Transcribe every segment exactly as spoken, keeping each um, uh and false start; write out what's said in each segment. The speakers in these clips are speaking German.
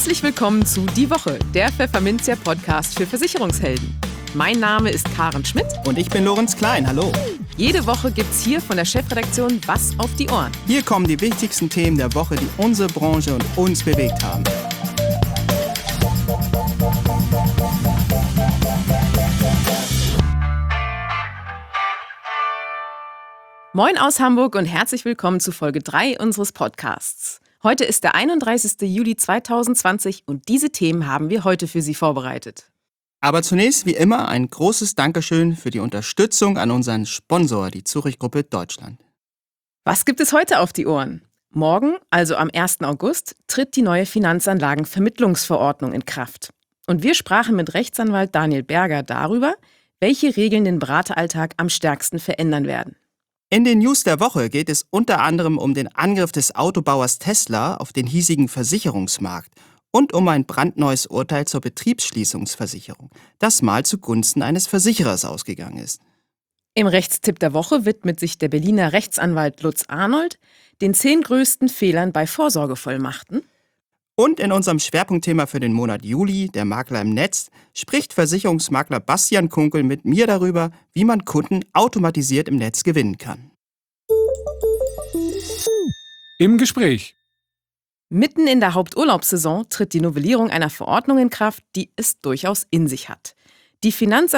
Herzlich willkommen zu Die Woche, der Pfefferminzia-Podcast für Versicherungshelden. Mein Name ist Karen Schmidt. Und ich bin Lorenz Klein, hallo. Jede Woche gibt's hier von der Chefredaktion was auf die Ohren. Hier kommen die wichtigsten Themen der Woche, die unsere Branche und uns bewegt haben. Moin aus Hamburg und herzlich willkommen zu Folge drei unseres Podcasts. Heute ist der einunddreißigster Juli zweitausendzwanzig und diese Themen haben wir heute für Sie vorbereitet. Aber zunächst wie immer ein großes Dankeschön für die Unterstützung an unseren Sponsor, die Zurich Gruppe Deutschland. Was gibt es heute auf die Ohren? Morgen, also am ersten August, tritt die neue Finanzanlagenvermittlungsverordnung in Kraft. Und wir sprachen mit Rechtsanwalt Daniel Berger darüber, welche Regeln den Berateralltag am stärksten verändern werden. In den News der Woche geht es unter anderem um den Angriff des Autobauers Tesla auf den hiesigen Versicherungsmarkt und um ein brandneues Urteil zur Betriebsschließungsversicherung, das mal zugunsten eines Versicherers ausgegangen ist. Im Rechtstipp der Woche widmet sich der Berliner Rechtsanwalt Lutz Arnold den zehn größten Fehlern bei Vorsorgevollmachten. Und in unserem Schwerpunktthema für den Monat Juli, der Makler im Netz, spricht Versicherungsmakler Bastian Kunkel mit mir darüber, wie man Kunden automatisiert im Netz gewinnen kann. Im Gespräch. Mitten in der Haupturlaubssaison tritt die Novellierung einer Verordnung in Kraft, die es durchaus in sich hat. Die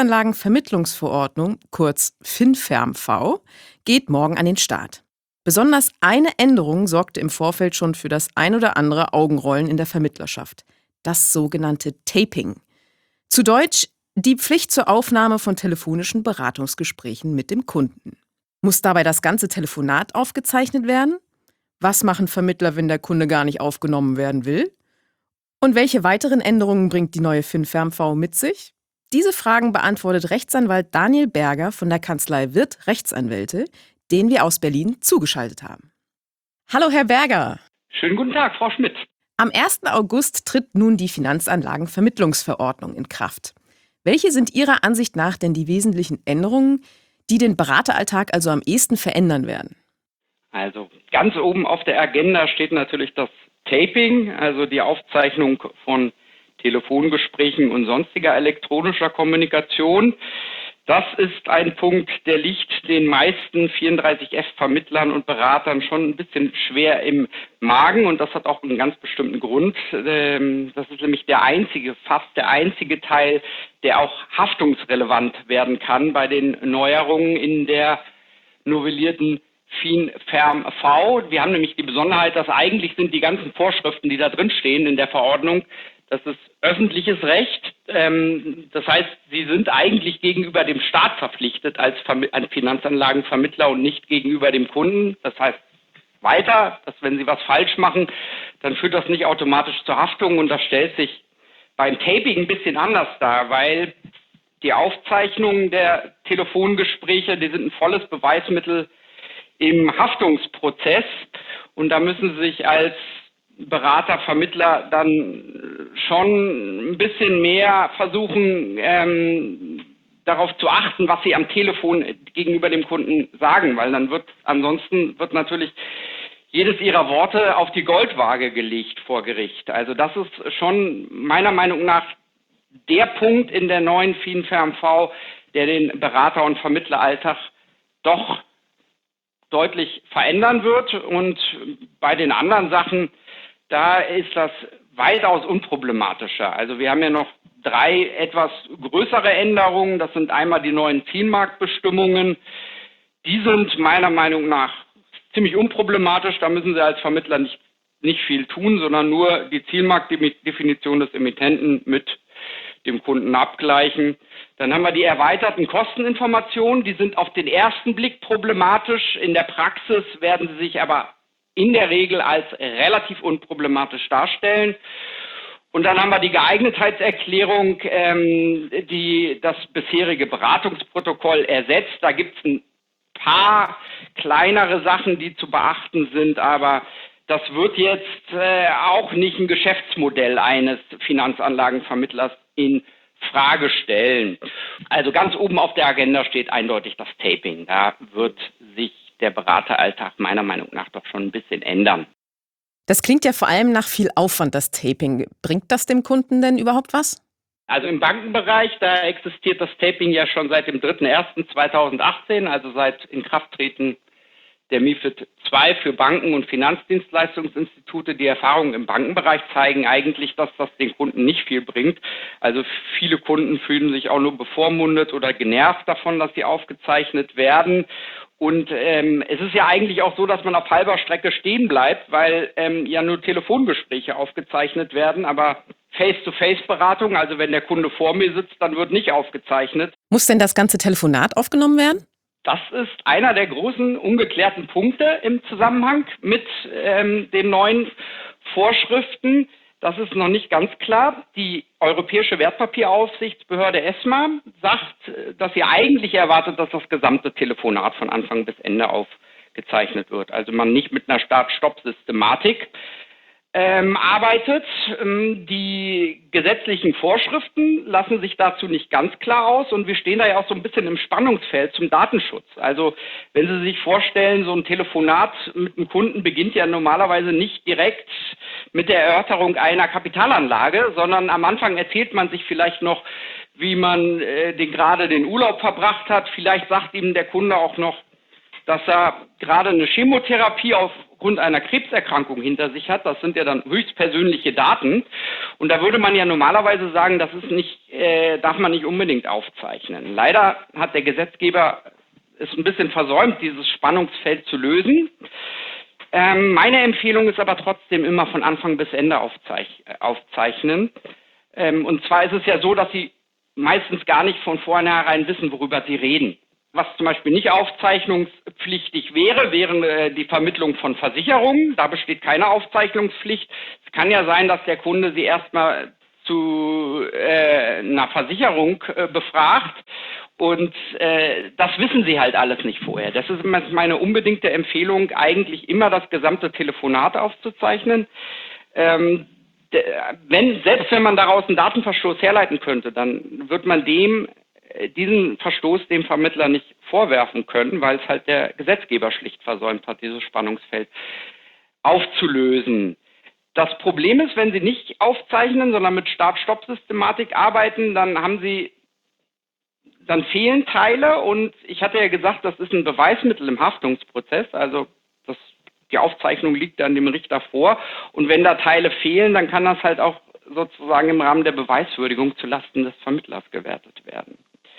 Finanzanlagenvermittlungsverordnung, kurz FinFermV, geht morgen an den Start. Besonders eine Änderung sorgte im Vorfeld schon für das ein oder andere Augenrollen in der Vermittlerschaft. Das sogenannte Taping. Zu Deutsch die Pflicht zur Aufnahme von telefonischen Beratungsgesprächen mit dem Kunden. Muss dabei das ganze Telefonat aufgezeichnet werden? Was machen Vermittler, wenn der Kunde gar nicht aufgenommen werden will? Und welche weiteren Änderungen bringt die neue FinFermV mit sich? Diese Fragen beantwortet Rechtsanwalt Daniel Berger von der Kanzlei Wirth Rechtsanwälte, den wir aus Berlin zugeschaltet haben. Hallo Herr Berger. Schönen guten Tag, Frau Schmidt. Am ersten August tritt nun die Finanzanlagenvermittlungsverordnung in Kraft. Welche sind Ihrer Ansicht nach denn die wesentlichen Änderungen, die den Berateralltag also am ehesten verändern werden? Also ganz oben auf der Agenda steht natürlich das Taping, also die Aufzeichnung von Telefongesprächen und sonstiger elektronischer Kommunikation. Das ist ein Punkt, der liegt den meisten vierunddreißig F-Vermittlern und Beratern schon ein bisschen schwer im Magen und das hat auch einen ganz bestimmten Grund. Das ist nämlich der einzige, fast der einzige Teil, der auch haftungsrelevant werden kann bei den Neuerungen in der novellierten FinFermV. Wir haben nämlich die Besonderheit, dass eigentlich sind die ganzen Vorschriften, die da drin stehen in der Verordnung, das ist öffentliches Recht. Ähm, das heißt, sie sind eigentlich gegenüber dem Staat verpflichtet als Vermi- als Finanzanlagenvermittler und nicht gegenüber dem Kunden. Das heißt weiter, dass wenn sie was falsch machen, dann führt das nicht automatisch zur Haftung. Und das stellt sich beim Taping ein bisschen anders dar, weil die Aufzeichnungen der Telefongespräche, die sind ein volles Beweismittel im Haftungsprozess. Und da müssen Sie sich als Berater, Vermittler dann schon ein bisschen mehr versuchen, ähm, darauf zu achten, was sie am Telefon gegenüber dem Kunden sagen, weil dann wird, ansonsten wird natürlich jedes ihrer Worte auf die Goldwaage gelegt vor Gericht. Also das ist schon meiner Meinung nach der Punkt in der neuen FinFermV, der den Berater- und Vermittleralltag doch deutlich verändern wird. Und bei den anderen Sachen, da ist das weitaus unproblematischer. Also wir haben ja noch drei etwas größere Änderungen. Das sind einmal die neuen Zielmarktbestimmungen. Die sind meiner Meinung nach ziemlich unproblematisch. Da müssen Sie als Vermittler nicht, nicht viel tun, sondern nur die Zielmarktdefinition des Emittenten mit dem Kunden abgleichen. Dann haben wir die erweiterten Kosteninformationen. Die sind auf den ersten Blick problematisch. In der Praxis werden sie sich aber in der Regel als relativ unproblematisch darstellen. Und dann haben wir die Geeignetheitserklärung, ähm, die das bisherige Beratungsprotokoll ersetzt. Da gibt es ein paar kleinere Sachen, die zu beachten sind, aber das wird jetzt äh, auch nicht ein Geschäftsmodell eines Finanzanlagenvermittlers in Frage stellen. Also ganz oben auf der Agenda steht eindeutig das Taping. Da wird sich der Berateralltag meiner Meinung nach doch schon ein bisschen ändern. Das klingt ja vor allem nach viel Aufwand, das Taping. Bringt das dem Kunden denn überhaupt was? Also im Bankenbereich, da existiert das Taping ja schon seit dem dritten ersten zweitausendachtzehn, also seit Inkrafttreten der MiFID zwei für Banken und Finanzdienstleistungsinstitute. Die Erfahrungen im Bankenbereich zeigen eigentlich, dass das den Kunden nicht viel bringt. Also viele Kunden fühlen sich auch nur bevormundet oder genervt davon, dass sie aufgezeichnet werden. Und ähm, es ist ja eigentlich auch so, dass man auf halber Strecke stehen bleibt, weil ähm, ja nur Telefongespräche aufgezeichnet werden, aber Face-to-Face-Beratung, also wenn der Kunde vor mir sitzt, dann wird nicht aufgezeichnet. Muss denn das ganze Telefonat aufgenommen werden? Das ist einer der großen ungeklärten Punkte im Zusammenhang mit ähm, den neuen Vorschriften. Das ist noch nicht ganz klar. Die Europäische Wertpapieraufsichtsbehörde ESMA sagt, dass sie eigentlich erwartet, dass das gesamte Telefonat von Anfang bis Ende aufgezeichnet wird. Also man nicht mit einer Start-Stopp-Systematik ähm, arbeitet. Ähm, die gesetzlichen Vorschriften lassen sich dazu nicht ganz klar aus und wir stehen da ja auch so ein bisschen im Spannungsfeld zum Datenschutz. Also wenn Sie sich vorstellen, so ein Telefonat mit einem Kunden beginnt ja normalerweise nicht direkt mit der Erörterung einer Kapitalanlage, sondern am Anfang erzählt man sich vielleicht noch, wie man äh, den, gerade den Urlaub verbracht hat. Vielleicht sagt ihm der Kunde auch noch, dass er gerade eine Chemotherapie aufgrund einer Krebserkrankung hinter sich hat. Das sind ja dann höchstpersönliche Daten. Und da würde man ja normalerweise sagen, das ist nicht, äh, darf man nicht unbedingt aufzeichnen. Leider hat der Gesetzgeber es ein bisschen versäumt, dieses Spannungsfeld zu lösen. Ähm, meine Empfehlung ist aber trotzdem immer von Anfang bis Ende aufzeich- aufzeichnen. Ähm, und zwar ist es ja so, dass Sie meistens gar nicht von vornherein wissen, worüber Sie reden. Was zum Beispiel nicht aufzeichnungspflichtig wäre, wäre äh, die Vermittlung von Versicherungen. Da besteht keine Aufzeichnungspflicht. Es kann ja sein, dass der Kunde Sie erstmal zu äh, einer Versicherung äh, befragt und äh, das wissen Sie halt alles nicht vorher. Das ist meine unbedingte Empfehlung, eigentlich immer das gesamte Telefonat aufzuzeichnen. Ähm, wenn, selbst wenn man daraus einen Datenverstoß herleiten könnte, dann wird man dem diesen Verstoß dem Vermittler nicht vorwerfen können, weil es halt der Gesetzgeber schlicht versäumt hat, dieses Spannungsfeld aufzulösen. Das Problem ist, wenn Sie nicht aufzeichnen, sondern mit Start-Stopp-Systematik arbeiten, dann haben Sie, dann fehlen Teile und ich hatte ja gesagt, das ist ein Beweismittel im Haftungsprozess, also das, die Aufzeichnung liegt dann dem Richter vor und wenn da Teile fehlen, dann kann das halt auch sozusagen im Rahmen der Beweiswürdigung zulasten des Vermittlers gewertet werden.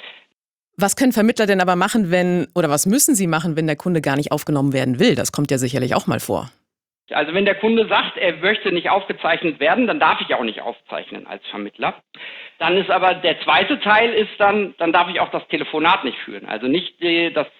Was können Vermittler denn aber machen, wenn, oder was müssen sie machen, wenn der Kunde gar nicht aufgenommen werden will? Das kommt ja sicherlich auch mal vor. Also wenn der Kunde sagt, er möchte nicht aufgezeichnet werden, dann darf ich auch nicht aufzeichnen als Vermittler. Dann ist aber der zweite Teil ist dann, dann darf ich auch das Telefonat nicht führen. Also nicht die, das,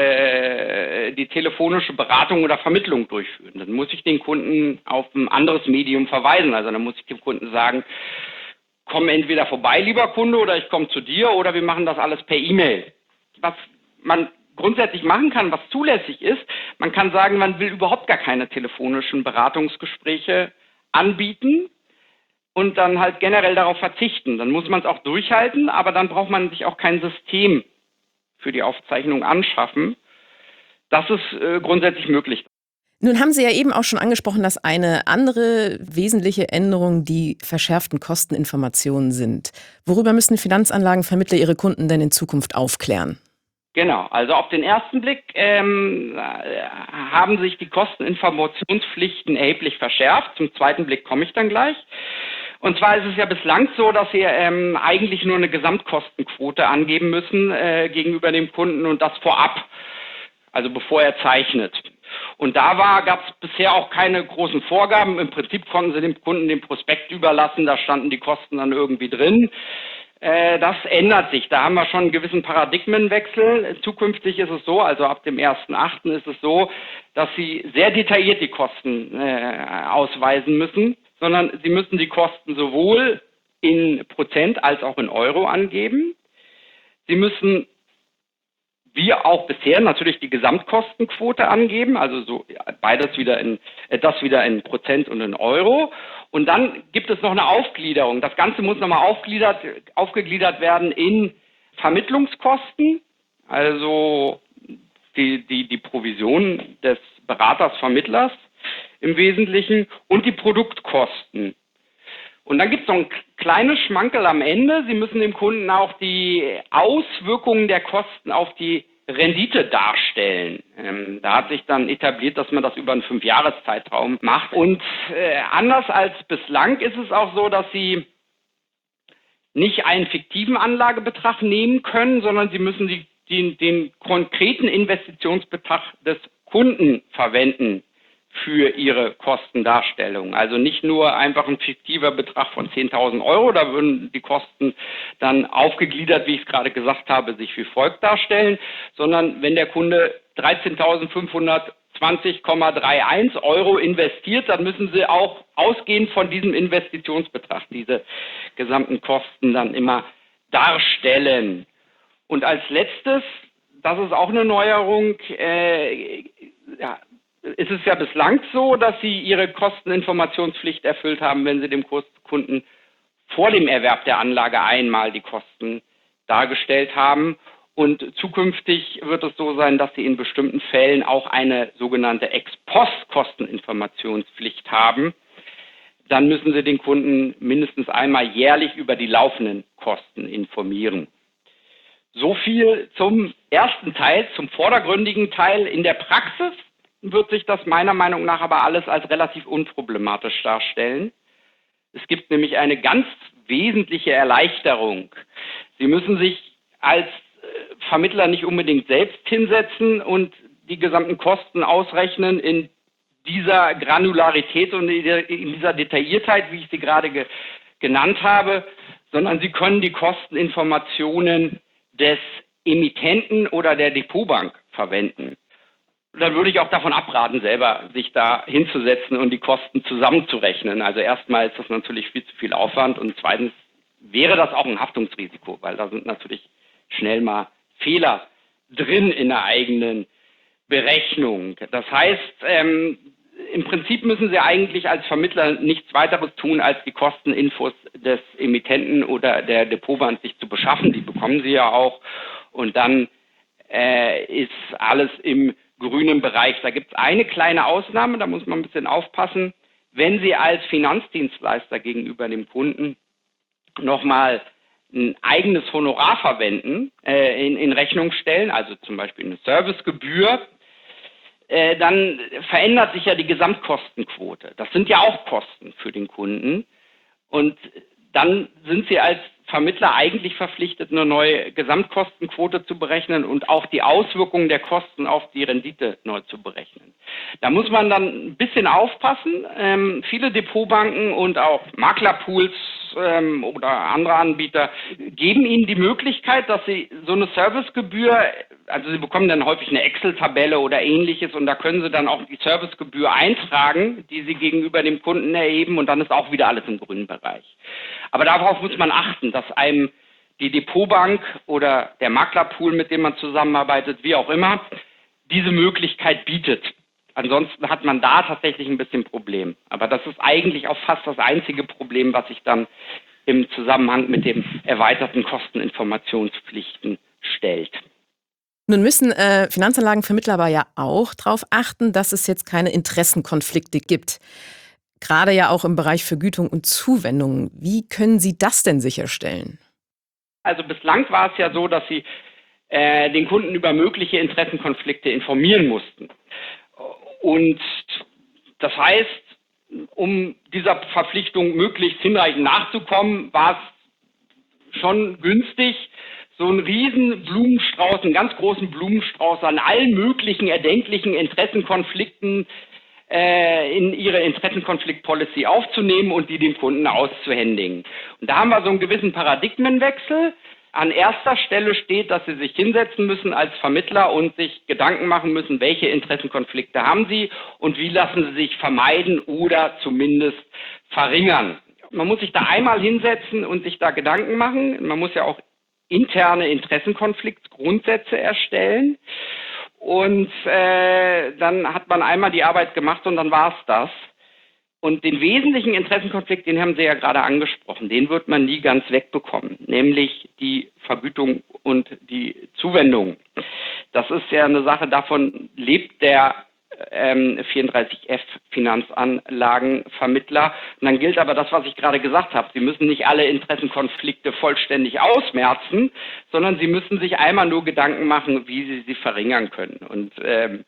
äh, die telefonische Beratung oder Vermittlung durchführen. Dann muss ich den Kunden auf ein anderes Medium verweisen. Also dann muss ich dem Kunden sagen, komm entweder vorbei, lieber Kunde, oder ich komme zu dir oder wir machen das alles per E-Mail. Was man grundsätzlich machen kann, was zulässig ist, man kann sagen, man will überhaupt gar keine telefonischen Beratungsgespräche anbieten und dann halt generell darauf verzichten. Dann muss man es auch durchhalten, aber dann braucht man sich auch kein System für die Aufzeichnung anschaffen. Das ist äh, grundsätzlich möglich. Nun haben Sie ja eben auch schon angesprochen, dass eine andere wesentliche Änderung die verschärften Kosteninformationen sind. Worüber müssen Finanzanlagenvermittler ihre Kunden denn in Zukunft aufklären? Genau, also auf den ersten Blick ähm, haben sich die Kosteninformationspflichten erheblich verschärft. Zum zweiten Blick komme ich dann gleich. Und zwar ist es ja bislang so, dass Sie ähm, eigentlich nur eine Gesamtkostenquote angeben müssen äh, gegenüber dem Kunden und das vorab, also bevor er zeichnet. Und da war, gab es bisher auch keine großen Vorgaben. Im Prinzip konnten Sie dem Kunden den Prospekt überlassen, da standen die Kosten dann irgendwie drin. Äh, das ändert sich. Da haben wir schon einen gewissen Paradigmenwechsel. Zukünftig ist es so, also ab dem ersten achten ist es so, dass Sie sehr detailliert die Kosten äh, ausweisen müssen, sondern Sie müssen die Kosten sowohl in Prozent als auch in Euro angeben. Sie müssen wie auch bisher natürlich die Gesamtkostenquote angeben, also so beides wieder in äh, das wieder in Prozent und in Euro. Und dann gibt es noch eine Aufgliederung. Das Ganze muss nochmal aufgliedert, aufgegliedert werden in Vermittlungskosten, also die, die, die Provision des Beraters, Vermittlers, im Wesentlichen und die Produktkosten. Und dann gibt es noch ein kleines Schmankerl am Ende. Sie müssen dem Kunden auch die Auswirkungen der Kosten auf die Rendite darstellen. Ähm, da hat sich dann etabliert, dass man das über einen Fünfjahreszeitraum macht. Und äh, anders als bislang ist es auch so, dass Sie nicht einen fiktiven Anlagebetrag nehmen können, sondern Sie müssen die, die, den konkreten Investitionsbetrag des Kunden verwenden für Ihre Kostendarstellung. Also nicht nur einfach ein fiktiver Betrag von zehntausend Euro, da würden die Kosten dann aufgegliedert, wie ich es gerade gesagt habe, sich wie folgt darstellen, sondern wenn der Kunde dreizehntausendfünfhundertzwanzig Komma einunddreißig Euro investiert, dann müssen Sie auch ausgehend von diesem Investitionsbetrag diese gesamten Kosten dann immer darstellen. Und als letztes, das ist auch eine Neuerung, äh, ja, ist es ja bislang so, dass Sie Ihre Kosteninformationspflicht erfüllt haben, wenn Sie dem Kunden vor dem Erwerb der Anlage einmal die Kosten dargestellt haben. Und zukünftig wird es so sein, dass Sie in bestimmten Fällen auch eine sogenannte Ex-Post-Kosteninformationspflicht haben. Dann müssen Sie den Kunden mindestens einmal jährlich über die laufenden Kosten informieren. So viel zum ersten Teil, zum vordergründigen Teil. In der Praxis wird sich das meiner Meinung nach aber alles als relativ unproblematisch darstellen. Es gibt nämlich eine ganz wesentliche Erleichterung. Sie müssen sich als Vermittler nicht unbedingt selbst hinsetzen und die gesamten Kosten ausrechnen in dieser Granularität und in dieser Detailliertheit, wie ich sie gerade ge- genannt habe, sondern Sie können die Kosteninformationen des Emittenten oder der Depotbank verwenden. Dann würde ich auch davon abraten, selber sich da hinzusetzen und die Kosten zusammenzurechnen. Also erstmal ist das natürlich viel zu viel Aufwand und zweitens wäre das auch ein Haftungsrisiko, weil da sind natürlich schnell mal Fehler drin in der eigenen Berechnung. Das heißt, ähm, im Prinzip müssen Sie eigentlich als Vermittler nichts weiteres tun, als die Kosteninfos des Emittenten oder der Depotbank sich zu beschaffen. Die bekommen Sie ja auch und dann äh, ist alles im grünen Bereich. Da gibt es eine kleine Ausnahme, da muss man ein bisschen aufpassen. Wenn Sie als Finanzdienstleister gegenüber dem Kunden nochmal ein eigenes Honorar verwenden, äh, in, in Rechnung stellen, also zum Beispiel eine Servicegebühr, äh, dann verändert sich ja die Gesamtkostenquote. Das sind ja auch Kosten für den Kunden. Und dann sind Sie als Vermittler eigentlich verpflichtet, eine neue Gesamtkostenquote zu berechnen und auch die Auswirkungen der Kosten auf die Rendite neu zu berechnen. Da muss man dann ein bisschen aufpassen. Ähm, viele Depotbanken und auch Maklerpools ähm, oder andere Anbieter geben Ihnen die Möglichkeit, dass Sie so eine Servicegebühr, also Sie bekommen dann häufig eine Excel-Tabelle oder ähnliches und da können Sie dann auch die Servicegebühr eintragen, die Sie gegenüber dem Kunden erheben und dann ist auch wieder alles im grünen Bereich. Aber darauf muss man achten, dass einem die Depotbank oder der Maklerpool, mit dem man zusammenarbeitet, wie auch immer, diese Möglichkeit bietet. Ansonsten hat man da tatsächlich ein bisschen Problem. Aber das ist eigentlich auch fast das einzige Problem, was sich dann im Zusammenhang mit den erweiterten Kosteninformationspflichten stellt. Nun müssen äh, Finanzanlagenvermittler aber ja auch darauf achten, dass es jetzt keine Interessenkonflikte gibt. Gerade ja auch im Bereich Vergütung und Zuwendung. Wie können Sie das denn sicherstellen? Also bislang war es ja so, dass Sie äh, den Kunden über mögliche Interessenkonflikte informieren mussten. Und das heißt, um dieser Verpflichtung möglichst hinreichend nachzukommen, war es schon günstig, so einen riesen Blumenstrauß, einen ganz großen Blumenstrauß an allen möglichen erdenklichen Interessenkonflikten äh, in ihre Interessenkonflikt-Policy aufzunehmen und die dem Kunden auszuhändigen. Und da haben wir so einen gewissen Paradigmenwechsel. An erster Stelle steht, dass Sie sich hinsetzen müssen als Vermittler und sich Gedanken machen müssen, welche Interessenkonflikte haben Sie und wie lassen Sie sich vermeiden oder zumindest verringern. Man muss sich da einmal hinsetzen und sich da Gedanken machen. Man muss ja auch interne Interessenkonfliktgrundsätze erstellen. Und äh, dann hat man einmal die Arbeit gemacht und dann war es das. Und den wesentlichen Interessenkonflikt, den haben Sie ja gerade angesprochen, den wird man nie ganz wegbekommen, nämlich die Vergütung und die Zuwendung. Das ist ja eine Sache, davon lebt der ähm, vierunddreißig F Finanzanlagenvermittler. Und dann gilt aber das, was ich gerade gesagt habe. Sie müssen nicht alle Interessenkonflikte vollständig ausmerzen, sondern Sie müssen sich einmal nur Gedanken machen, wie Sie sie verringern können. Und ähm,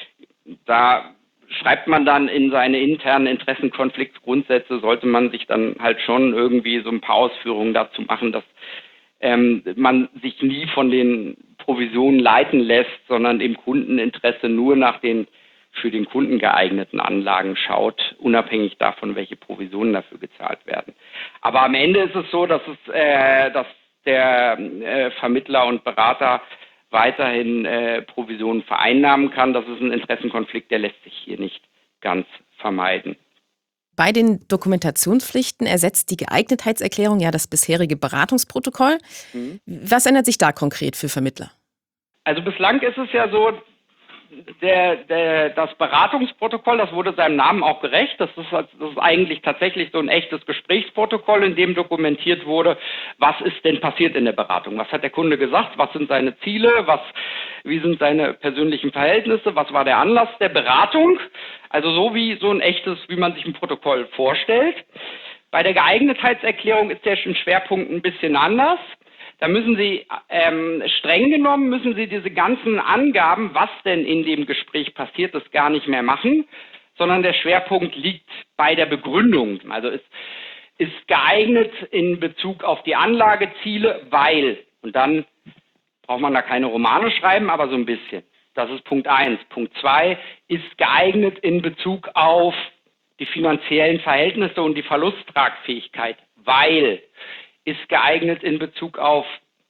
da schreibt man dann in seine internen Interessenkonfliktgrundsätze, sollte man sich dann halt schon irgendwie so ein paar Ausführungen dazu machen, dass ähm, man sich nie von den Provisionen leiten lässt, sondern im Kundeninteresse nur nach den für den Kunden geeigneten Anlagen schaut, unabhängig davon, welche Provisionen dafür gezahlt werden. Aber am Ende ist es so, dass es, äh, dass der äh, Vermittler und Berater weiterhin äh, Provisionen vereinnahmen kann. Das ist ein Interessenkonflikt, der lässt sich hier nicht ganz vermeiden. Bei den Dokumentationspflichten ersetzt die Geeignetheitserklärung ja das bisherige Beratungsprotokoll. Mhm. Was ändert sich da konkret für Vermittler? Also bislang ist es ja so, Der, der, das Beratungsprotokoll, das wurde seinem Namen auch gerecht. Das ist, das ist eigentlich tatsächlich so ein echtes Gesprächsprotokoll, in dem dokumentiert wurde, was ist denn passiert in der Beratung. Was hat der Kunde gesagt? Was sind seine Ziele? Was, wie sind seine persönlichen Verhältnisse? Was war der Anlass der Beratung? Also so wie so ein echtes, wie man sich ein Protokoll vorstellt. Bei der Geeignetheitserklärung ist der Schwerpunkt ein bisschen anders. Da müssen Sie, ähm, streng genommen, müssen Sie diese ganzen Angaben, was denn in dem Gespräch passiert ist, gar nicht mehr machen, sondern der Schwerpunkt liegt bei der Begründung. Also es ist geeignet in Bezug auf die Anlageziele, weil, und dann braucht man da keine Romane schreiben, aber so ein bisschen. Das ist Punkt eins. Punkt zwei ist geeignet in Bezug auf die finanziellen Verhältnisse und die Verlusttragfähigkeit, weil ist geeignet in Bezug auf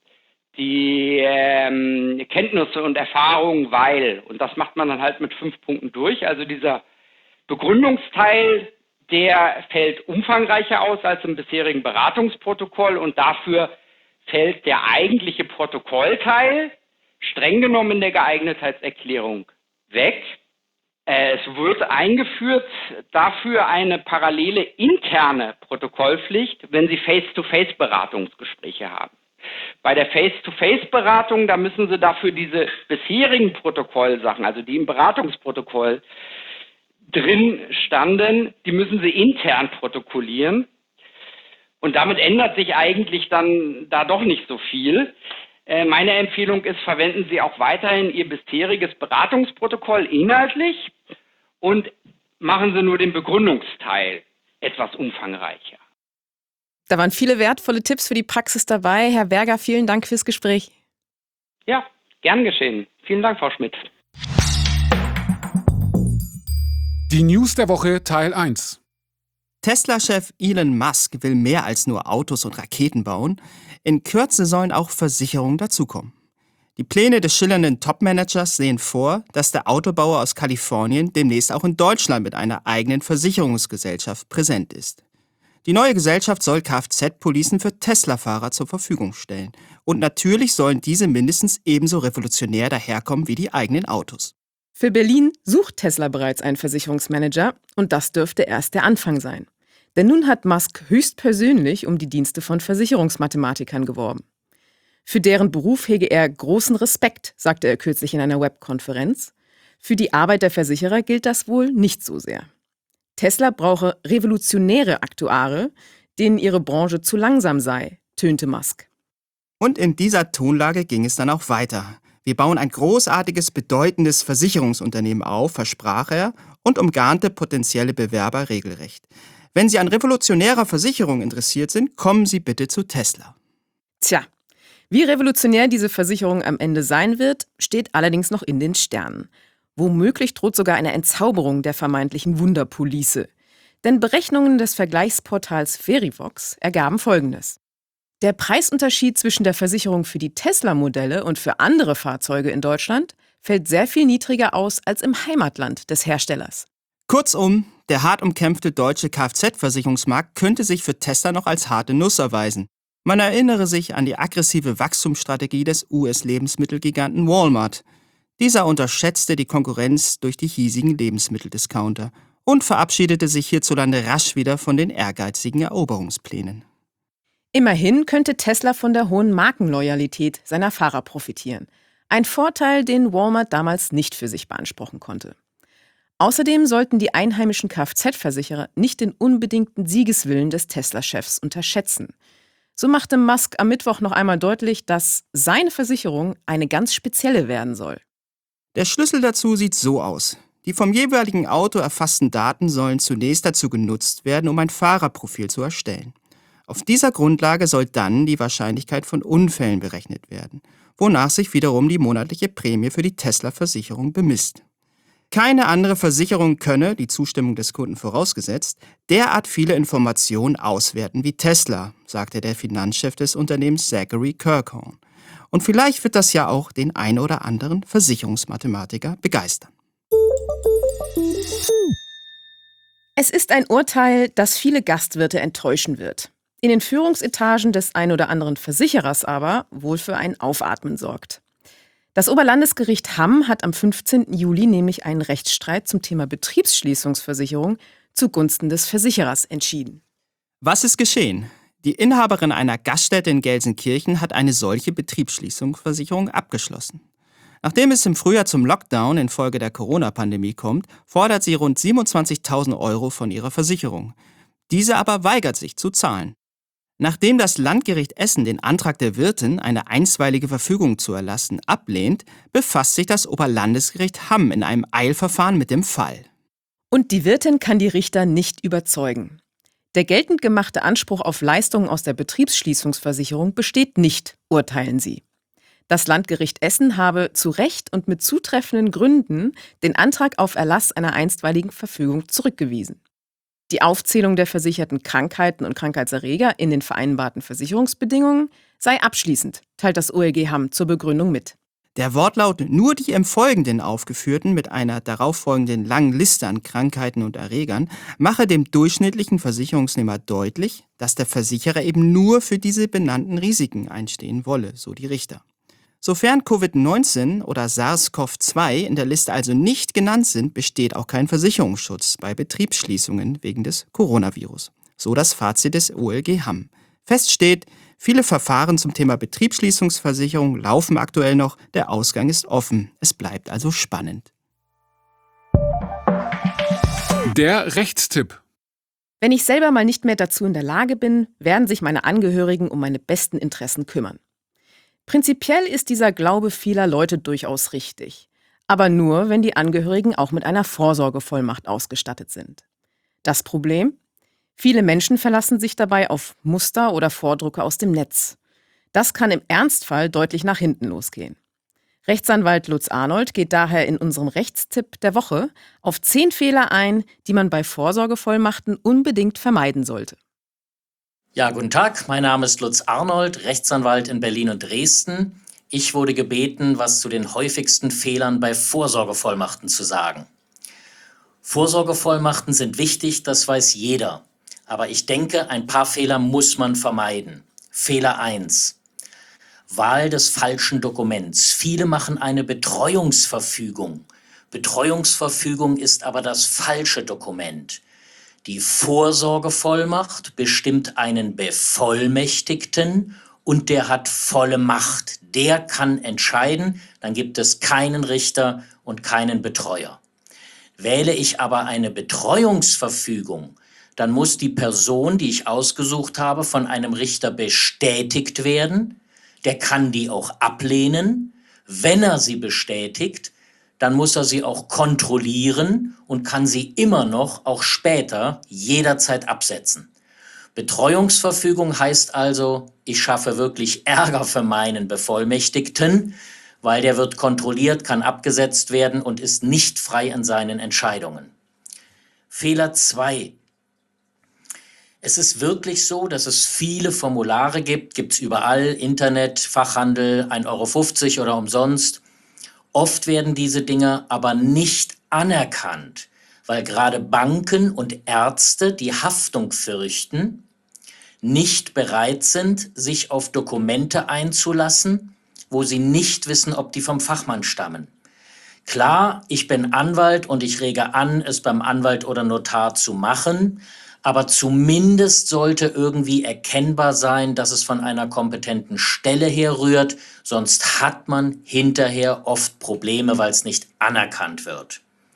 die ähm, Kenntnisse und Erfahrungen, weil, und das macht man dann halt mit fünf Punkten durch, also dieser Begründungsteil, der fällt umfangreicher aus als im bisherigen Beratungsprotokoll und dafür fällt der eigentliche Protokollteil, streng genommen in der Geeignetheitserklärung, weg. Es wird eingeführt dafür eine parallele interne Protokollpflicht, wenn Sie Face-to-Face-Beratungsgespräche haben. Bei der Face-to-Face-Beratung, da müssen Sie dafür diese bisherigen Protokollsachen, also die im Beratungsprotokoll drin standen, die müssen Sie intern protokollieren. Und damit ändert sich eigentlich dann da doch nicht so viel. Meine Empfehlung ist, verwenden Sie auch weiterhin Ihr bisheriges Beratungsprotokoll inhaltlich und machen Sie nur den Begründungsteil etwas umfangreicher. Da waren viele wertvolle Tipps für die Praxis dabei. Herr Berger, vielen Dank fürs Gespräch. Ja, gern geschehen. Vielen Dank, Frau Schmidt. Die News der Woche Teil eins. Tesla-Chef Elon Musk will mehr als nur Autos und Raketen bauen. In Kürze sollen auch Versicherungen dazukommen. Die Pläne des schillernden Top-Managers sehen vor, dass der Autobauer aus Kalifornien demnächst auch in Deutschland mit einer eigenen Versicherungsgesellschaft präsent ist. Die neue Gesellschaft soll Kfz-Policen für Tesla-Fahrer zur Verfügung stellen. Und natürlich sollen diese mindestens ebenso revolutionär daherkommen wie die eigenen Autos. Für Berlin sucht Tesla bereits einen Versicherungsmanager und das dürfte erst der Anfang sein. Denn nun hat Musk höchstpersönlich um die Dienste von Versicherungsmathematikern geworben. Für deren Beruf hege er großen Respekt, sagte er kürzlich in einer Webkonferenz. Für die Arbeit der Versicherer gilt das wohl nicht so sehr. Tesla brauche revolutionäre Aktuare, denen ihre Branche zu langsam sei, tönte Musk. Und in dieser Tonlage ging es dann auch weiter. Wir bauen ein großartiges, bedeutendes Versicherungsunternehmen auf, versprach er und umgarnte potenzielle Bewerber regelrecht. Wenn Sie an revolutionärer Versicherung interessiert sind, kommen Sie bitte zu Tesla. Tja, wie revolutionär diese Versicherung am Ende sein wird, steht allerdings noch in den Sternen. Womöglich droht sogar eine Entzauberung der vermeintlichen Wunderpolice. Denn Berechnungen des Vergleichsportals Verivox ergaben Folgendes. Der Preisunterschied zwischen der Versicherung für die Tesla-Modelle und für andere Fahrzeuge in Deutschland fällt sehr viel niedriger aus als im Heimatland des Herstellers. Kurzum, der hart umkämpfte deutsche Kfz-Versicherungsmarkt könnte sich für Tesla noch als harte Nuss erweisen. Man erinnere sich an die aggressive Wachstumsstrategie des U S-Lebensmittelgiganten Walmart. Dieser unterschätzte die Konkurrenz durch die hiesigen Lebensmitteldiscounter und verabschiedete sich hierzulande rasch wieder von den ehrgeizigen Eroberungsplänen. Immerhin könnte Tesla von der hohen Markenloyalität seiner Fahrer profitieren. Ein Vorteil, den Walmart damals nicht für sich beanspruchen konnte. Außerdem sollten die einheimischen Kfz-Versicherer nicht den unbedingten Siegeswillen des Tesla-Chefs unterschätzen. So machte Musk am Mittwoch noch einmal deutlich, dass seine Versicherung eine ganz spezielle werden soll. Der Schlüssel dazu sieht so aus. Die vom jeweiligen Auto erfassten Daten sollen zunächst dazu genutzt werden, um ein Fahrerprofil zu erstellen. Auf dieser Grundlage soll dann die Wahrscheinlichkeit von Unfällen berechnet werden, wonach sich wiederum die monatliche Prämie für die Tesla-Versicherung bemisst. Keine andere Versicherung könne, die Zustimmung des Kunden vorausgesetzt, derart viele Informationen auswerten wie Tesla, sagte der Finanzchef des Unternehmens Zachary Kirkhorn. Und vielleicht wird das ja auch den ein oder anderen Versicherungsmathematiker begeistern. Es ist ein Urteil, das viele Gastwirte enttäuschen wird. In den Führungsetagen des ein oder anderen Versicherers aber wohl für ein Aufatmen sorgt. Das Oberlandesgericht Hamm hat am fünfzehnten Juli nämlich einen Rechtsstreit zum Thema Betriebsschließungsversicherung zugunsten des Versicherers entschieden. Was ist geschehen? Die Inhaberin einer Gaststätte in Gelsenkirchen hat eine solche Betriebsschließungsversicherung abgeschlossen. Nachdem es im Frühjahr zum Lockdown infolge der Corona-Pandemie kommt, fordert sie rund siebenundzwanzigtausend Euro von ihrer Versicherung. Diese aber weigert sich zu zahlen. Nachdem das Landgericht Essen den Antrag der Wirtin, eine einstweilige Verfügung zu erlassen, ablehnt, befasst sich das Oberlandesgericht Hamm in einem Eilverfahren mit dem Fall. Und die Wirtin kann die Richter nicht überzeugen. Der geltend gemachte Anspruch auf Leistungen aus der Betriebsschließungsversicherung besteht nicht, urteilen sie. Das Landgericht Essen habe zu Recht und mit zutreffenden Gründen den Antrag auf Erlass einer einstweiligen Verfügung zurückgewiesen. Die Aufzählung der versicherten Krankheiten und Krankheitserreger in den vereinbarten Versicherungsbedingungen sei abschließend, teilt das O L G Hamm zur Begründung mit. Der Wortlaut nur die im Folgenden aufgeführten mit einer darauffolgenden langen Liste an Krankheiten und Erregern mache dem durchschnittlichen Versicherungsnehmer deutlich, dass der Versicherer eben nur für diese benannten Risiken einstehen wolle, so die Richter. Sofern Covid neunzehn oder SARS-CoV zwei in der Liste also nicht genannt sind, besteht auch kein Versicherungsschutz bei Betriebsschließungen wegen des Coronavirus. So das Fazit des O L G Hamm. Fest steht, viele Verfahren zum Thema Betriebsschließungsversicherung laufen aktuell noch, der Ausgang ist offen. Es bleibt also spannend. Der Rechtstipp. Wenn ich selber mal nicht mehr dazu in der Lage bin, werden sich meine Angehörigen um meine besten Interessen kümmern. Prinzipiell ist dieser Glaube vieler Leute durchaus richtig. Aber nur, wenn die Angehörigen auch mit einer Vorsorgevollmacht ausgestattet sind. Das Problem? Viele Menschen verlassen sich dabei auf Muster oder Vordrucke aus dem Netz. Das kann im Ernstfall deutlich nach hinten losgehen. Rechtsanwalt Lutz Arnold geht daher in unserem Rechtstipp der Woche auf zehn Fehler ein, die man bei Vorsorgevollmachten unbedingt vermeiden sollte. Ja, guten Tag, mein Name ist Lutz Arnold, Rechtsanwalt in Berlin und Dresden. Ich wurde gebeten, was zu den häufigsten Fehlern bei Vorsorgevollmachten zu sagen. Vorsorgevollmachten sind wichtig, das weiß jeder. Aber ich denke, ein paar Fehler muss man vermeiden. Fehler eins. Wahl des falschen Dokuments. Viele machen eine Betreuungsverfügung. Betreuungsverfügung ist aber das falsche Dokument. Die Vorsorgevollmacht bestimmt einen Bevollmächtigten und der hat volle Macht. Der kann entscheiden, dann gibt es keinen Richter und keinen Betreuer. Wähle ich aber eine Betreuungsverfügung, dann muss die Person, die ich ausgesucht habe, von einem Richter bestätigt werden. Der kann die auch ablehnen. Wenn er sie bestätigt, dann muss er sie auch kontrollieren und kann sie immer noch, auch später, jederzeit absetzen. Betreuungsverfügung heißt also, ich schaffe wirklich Ärger für meinen Bevollmächtigten, weil der wird kontrolliert, kann abgesetzt werden und ist nicht frei in seinen Entscheidungen. Fehler zwei. Es ist wirklich so, dass es viele Formulare gibt, gibt es überall, Internet, Fachhandel, ein Euro fünfzig oder umsonst. Oft werden diese Dinge aber nicht anerkannt, weil gerade Banken und Ärzte, die Haftung fürchten, nicht bereit sind, sich auf Dokumente einzulassen, wo sie nicht wissen, ob die vom Fachmann stammen. Klar, ich bin Anwalt und ich rege an, es beim Anwalt oder Notar zu machen, aber zumindest sollte irgendwie erkennbar sein, dass es von einer kompetenten Stelle herrührt, sonst hat man hinterher oft Probleme, weil es nicht anerkannt wird.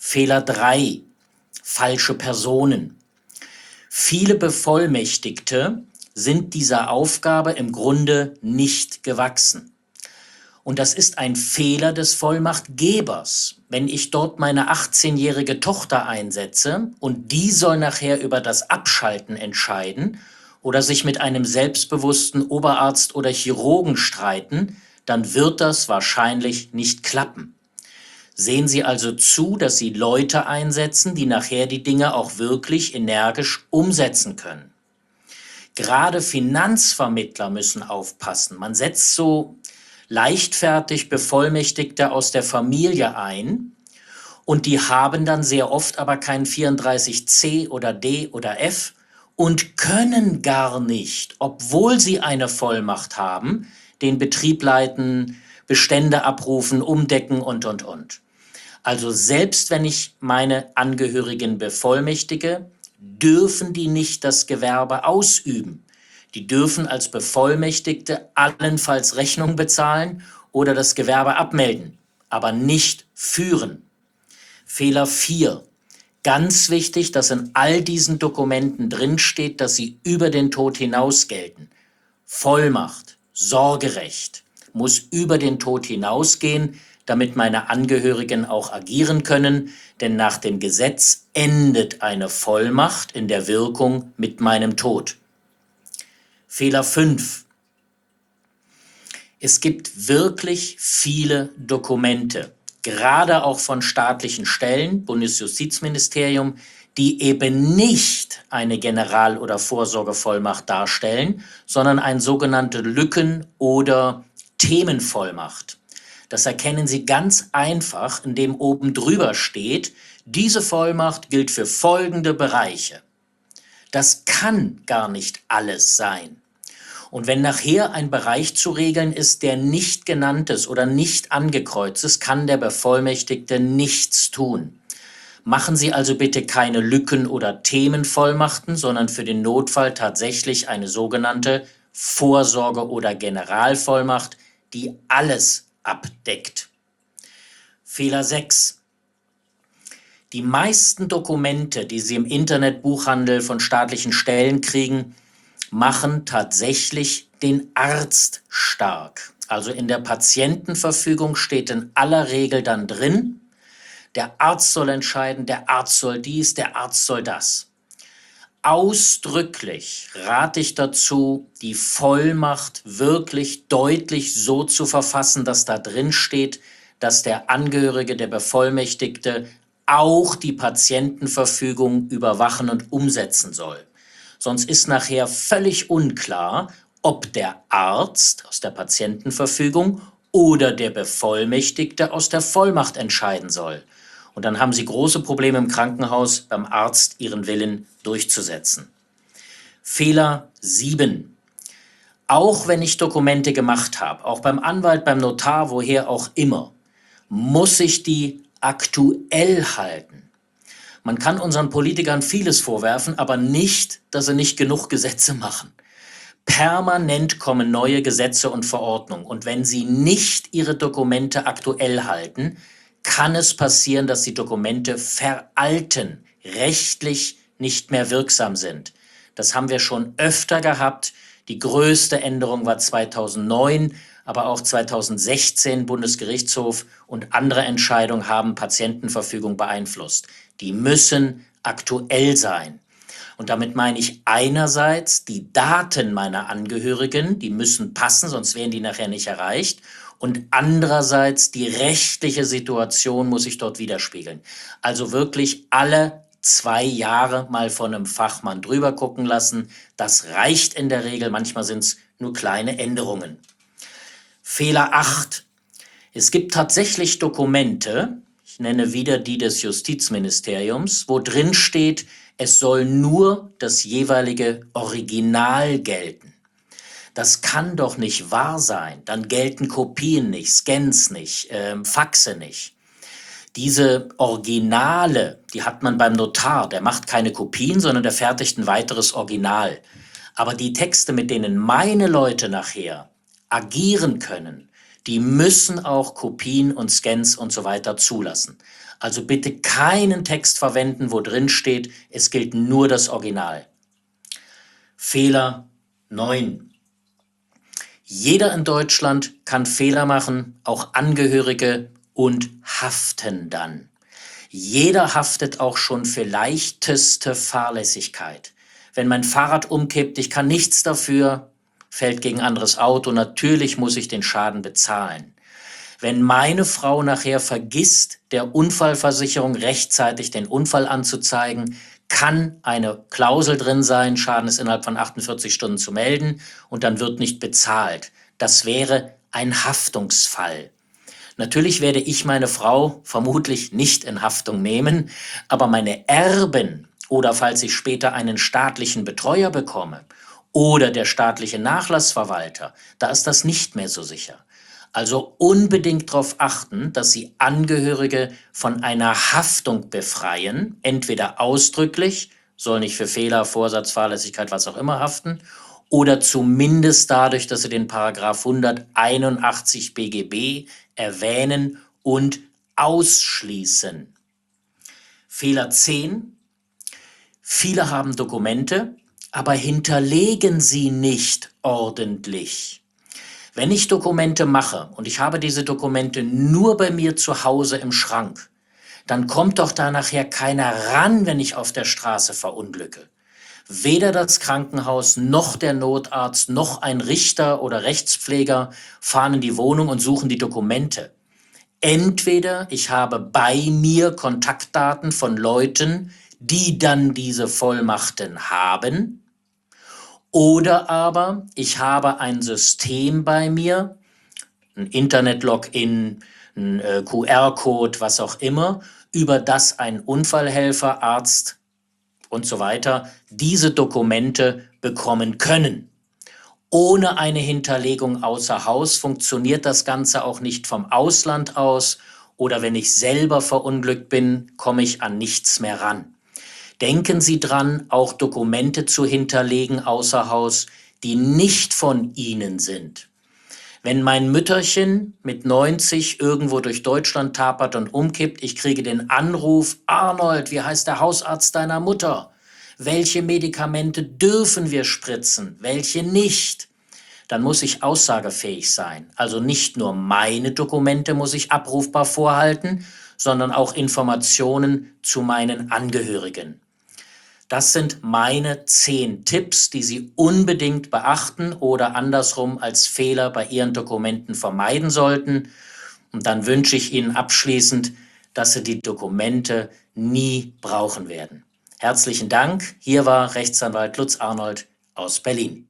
Fehler drei, falsche Personen. Viele Bevollmächtigte sind dieser Aufgabe im Grunde nicht gewachsen. Und das ist ein Fehler des Vollmachtgebers. Wenn ich dort meine achtzehnjährige Tochter einsetze und die soll nachher über das Abschalten entscheiden oder sich mit einem selbstbewussten Oberarzt oder Chirurgen streiten, dann wird das wahrscheinlich nicht klappen. Sehen Sie also zu, dass Sie Leute einsetzen, die nachher die Dinge auch wirklich energisch umsetzen können. Gerade Finanzvermittler müssen aufpassen. Man setzt so leichtfertig Bevollmächtigte aus der Familie ein und die haben dann sehr oft aber kein vierunddreißig c oder D oder F und können gar nicht, obwohl sie eine Vollmacht haben, den Betrieb leiten, Bestände abrufen, umdecken und, und, und. Also selbst wenn ich meine Angehörigen bevollmächtige, dürfen die nicht das Gewerbe ausüben. Die dürfen als Bevollmächtigte allenfalls Rechnung bezahlen oder das Gewerbe abmelden, aber nicht führen. Fehler vier. Ganz wichtig, dass in all diesen Dokumenten drinsteht, dass sie über den Tod hinaus gelten. Vollmacht, Sorgerecht muss über den Tod hinausgehen, damit meine Angehörigen auch agieren können, denn nach dem Gesetz endet eine Vollmacht in der Wirkung mit meinem Tod. Fehler fünf. Es gibt wirklich viele Dokumente, gerade auch von staatlichen Stellen, Bundesjustizministerium, die eben nicht eine General- oder Vorsorgevollmacht darstellen, sondern eine sogenannte Lücken- oder Themenvollmacht. Das erkennen Sie ganz einfach, indem oben drüber steht, diese Vollmacht gilt für folgende Bereiche. Das kann gar nicht alles sein. Und wenn nachher ein Bereich zu regeln ist, der nicht genannt ist oder nicht angekreuzt ist, kann der Bevollmächtigte nichts tun. Machen Sie also bitte keine Lücken- oder Themenvollmachten, sondern für den Notfall tatsächlich eine sogenannte Vorsorge- oder Generalvollmacht, die alles abdeckt. Fehler sechs. Die meisten Dokumente, die Sie im Internetbuchhandel von staatlichen Stellen kriegen, machen tatsächlich den Arzt stark. Also in der Patientenverfügung steht in aller Regel dann drin, der Arzt soll entscheiden, der Arzt soll dies, der Arzt soll das. Ausdrücklich rate ich dazu, die Vollmacht wirklich deutlich so zu verfassen, dass da drin steht, dass der Angehörige, der Bevollmächtigte auch die Patientenverfügung überwachen und umsetzen soll. Sonst ist nachher völlig unklar, ob der Arzt aus der Patientenverfügung oder der Bevollmächtigte aus der Vollmacht entscheiden soll. Und dann haben Sie große Probleme im Krankenhaus, beim Arzt ihren Willen durchzusetzen. Fehler sieben. Auch wenn ich Dokumente gemacht habe, auch beim Anwalt, beim Notar, woher auch immer, muss ich die aktuell halten. Man kann unseren Politikern vieles vorwerfen, aber nicht, dass sie nicht genug Gesetze machen. Permanent kommen neue Gesetze und Verordnungen. Und wenn sie nicht ihre Dokumente aktuell halten, kann es passieren, dass die Dokumente veralten, rechtlich nicht mehr wirksam sind. Das haben wir schon öfter gehabt. Die größte Änderung war zweitausendneun, aber auch zweitausendsechzehn Bundesgerichtshof und andere Entscheidungen haben Patientenverfügung beeinflusst. Die müssen aktuell sein. Und damit meine ich einerseits die Daten meiner Angehörigen, die müssen passen, sonst werden die nachher nicht erreicht. Und andererseits die rechtliche Situation muss sich dort widerspiegeln. Also wirklich alle zwei Jahre mal von einem Fachmann drüber gucken lassen. Das reicht in der Regel, manchmal sind es nur kleine Änderungen. Fehler acht. Es gibt tatsächlich Dokumente, ich nenne wieder die des Justizministeriums, wo drin steht, es soll nur das jeweilige Original gelten. Das kann doch nicht wahr sein. Dann gelten Kopien nicht, Scans nicht, ähm, Faxe nicht. Diese Originale, die hat man beim Notar. Der macht keine Kopien, sondern der fertigt ein weiteres Original. Aber die Texte, mit denen meine Leute nachher agieren können, Die müssen auch Kopien und Scans und so weiter zulassen. Also bitte keinen Text verwenden, wo drin steht, es gilt nur das Original. Fehler neun. Jeder in Deutschland kann Fehler machen, auch Angehörige, und haften dann. Jeder haftet auch schon für leichteste Fahrlässigkeit. Wenn mein Fahrrad umkippt, ich kann nichts dafür, fällt gegen ein anderes Auto, natürlich muss ich den Schaden bezahlen. Wenn meine Frau nachher vergisst, der Unfallversicherung rechtzeitig den Unfall anzuzeigen, kann eine Klausel drin sein, Schaden ist innerhalb von achtundvierzig Stunden zu melden und dann wird nicht bezahlt. Das wäre ein Haftungsfall. Natürlich werde ich meine Frau vermutlich nicht in Haftung nehmen, aber meine Erben oder falls ich später einen staatlichen Betreuer bekomme oder der staatliche Nachlassverwalter, da ist das nicht mehr so sicher. Also unbedingt darauf achten, dass Sie Angehörige von einer Haftung befreien, entweder ausdrücklich, soll nicht für Fehler, Vorsatz, Fahrlässigkeit, was auch immer haften, oder zumindest dadurch, dass Sie den Paragraph hunderteinundachtzig B G B erwähnen und ausschließen. Fehler zehn. Viele haben Dokumente, aber hinterlegen sie nicht ordentlich. Wenn ich Dokumente mache und ich habe diese Dokumente nur bei mir zu Hause im Schrank, dann kommt doch da nachher keiner ran, wenn ich auf der Straße verunglücke. Weder das Krankenhaus, noch der Notarzt, noch ein Richter oder Rechtspfleger fahren in die Wohnung und suchen die Dokumente. Entweder ich habe bei mir Kontaktdaten von Leuten, die dann diese Vollmachten haben, oder aber ich habe ein System bei mir, ein Internet-Login, ein äh, Q R-Code, was auch immer, über das ein Unfallhelfer, Arzt und so weiter diese Dokumente bekommen können. Ohne eine Hinterlegung außer Haus funktioniert das Ganze auch nicht vom Ausland aus oder wenn ich selber verunglückt bin, komme ich an nichts mehr ran. Denken Sie dran, auch Dokumente zu hinterlegen außer Haus, die nicht von Ihnen sind. Wenn mein Mütterchen mit neunzig irgendwo durch Deutschland tapert und umkippt, ich kriege den Anruf, Arnold, wie heißt der Hausarzt deiner Mutter? Welche Medikamente dürfen wir spritzen, welche nicht? Dann muss ich aussagefähig sein. Also nicht nur meine Dokumente muss ich abrufbar vorhalten, sondern auch Informationen zu meinen Angehörigen. Das sind meine zehn Tipps, die Sie unbedingt beachten oder andersrum als Fehler bei Ihren Dokumenten vermeiden sollten. Und dann wünsche ich Ihnen abschließend, dass Sie die Dokumente nie brauchen werden. Herzlichen Dank. Hier war Rechtsanwalt Lutz Arnold aus Berlin.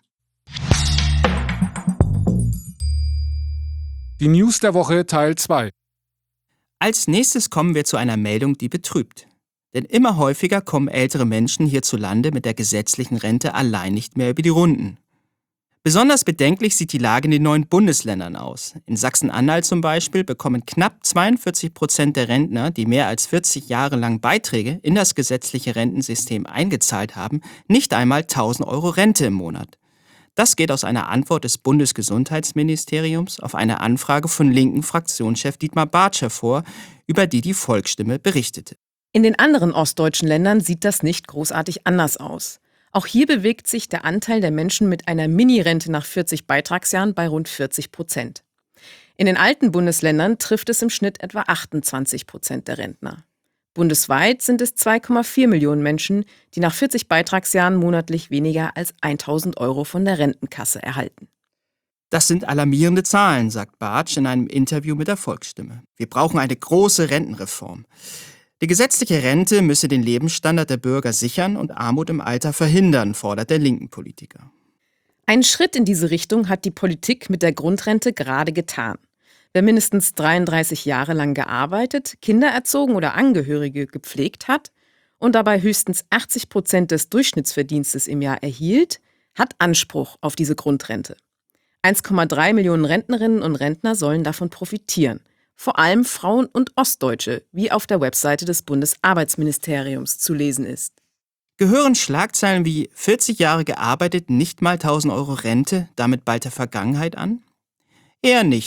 Die News der Woche Teil zwei. Als nächstes kommen wir zu einer Meldung, die betrübt. Denn immer häufiger kommen ältere Menschen hierzulande mit der gesetzlichen Rente allein nicht mehr über die Runden. Besonders bedenklich sieht die Lage in den neuen Bundesländern aus. In Sachsen-Anhalt zum Beispiel bekommen knapp zweiundvierzig Prozent der Rentner, die mehr als vierzig Jahre lang Beiträge in das gesetzliche Rentensystem eingezahlt haben, nicht einmal tausend Euro Rente im Monat. Das geht aus einer Antwort des Bundesgesundheitsministeriums auf eine Anfrage von linken Fraktionschef Dietmar Bartsch hervor, über die die Volksstimme berichtete. In den anderen ostdeutschen Ländern sieht das nicht großartig anders aus. Auch hier bewegt sich der Anteil der Menschen mit einer Minirente nach vierzig Beitragsjahren bei rund vierzig Prozent. In den alten Bundesländern trifft es im Schnitt etwa achtundzwanzig Prozent der Rentner. Bundesweit sind es zwei Komma vier Millionen Menschen, die nach vierzig Beitragsjahren monatlich weniger als tausend Euro von der Rentenkasse erhalten. Das sind alarmierende Zahlen, sagt Bartsch in einem Interview mit der Volksstimme. Wir brauchen eine große Rentenreform. Die gesetzliche Rente müsse den Lebensstandard der Bürger sichern und Armut im Alter verhindern, fordert der linken Politiker. Einen Schritt in diese Richtung hat die Politik mit der Grundrente gerade getan. Wer mindestens dreiunddreißig Jahre lang gearbeitet, Kinder erzogen oder Angehörige gepflegt hat und dabei höchstens achtzig Prozent des Durchschnittsverdienstes im Jahr erhielt, hat Anspruch auf diese Grundrente. eins Komma drei Millionen Rentnerinnen und Rentner sollen davon profitieren. Vor allem Frauen und Ostdeutsche, wie auf der Webseite des Bundesarbeitsministeriums zu lesen ist. Gehören Schlagzeilen wie vierzig Jahre gearbeitet, nicht mal tausend Euro Rente, damit bald der Vergangenheit an? Eher nicht.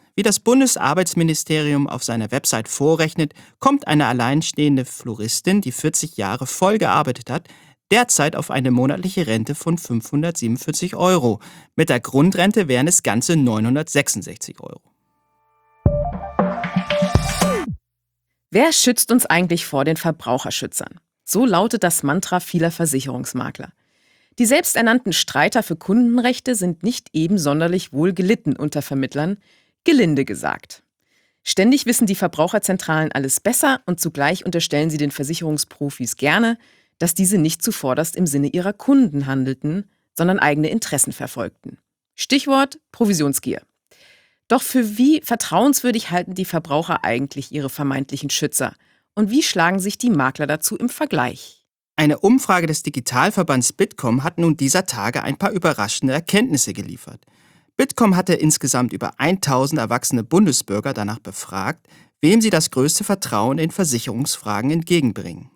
Wie das Bundesarbeitsministerium auf seiner Website vorrechnet, kommt eine alleinstehende Floristin, die vierzig Jahre voll gearbeitet hat, derzeit auf eine monatliche Rente von fünfhundertsiebenundvierzig Euro. Mit der Grundrente wären es ganze neunhundertsechsundsechzig Euro. Wer schützt uns eigentlich vor den Verbraucherschützern? So lautet das Mantra vieler Versicherungsmakler. Die selbsternannten Streiter für Kundenrechte sind nicht eben sonderlich wohl gelitten unter Vermittlern, gelinde gesagt. Ständig wissen die Verbraucherzentralen alles besser und zugleich unterstellen sie den Versicherungsprofis gerne, dass diese nicht zuvorderst im Sinne ihrer Kunden handelten, sondern eigene Interessen verfolgten. Stichwort Provisionsgier. Doch für wie vertrauenswürdig halten die Verbraucher eigentlich ihre vermeintlichen Schützer? Und wie schlagen sich die Makler dazu im Vergleich? Eine Umfrage des Digitalverbands Bitkom hat nun dieser Tage ein paar überraschende Erkenntnisse geliefert. Bitkom hatte insgesamt über tausend erwachsene Bundesbürger danach befragt, wem sie das größte Vertrauen in Versicherungsfragen entgegenbringen.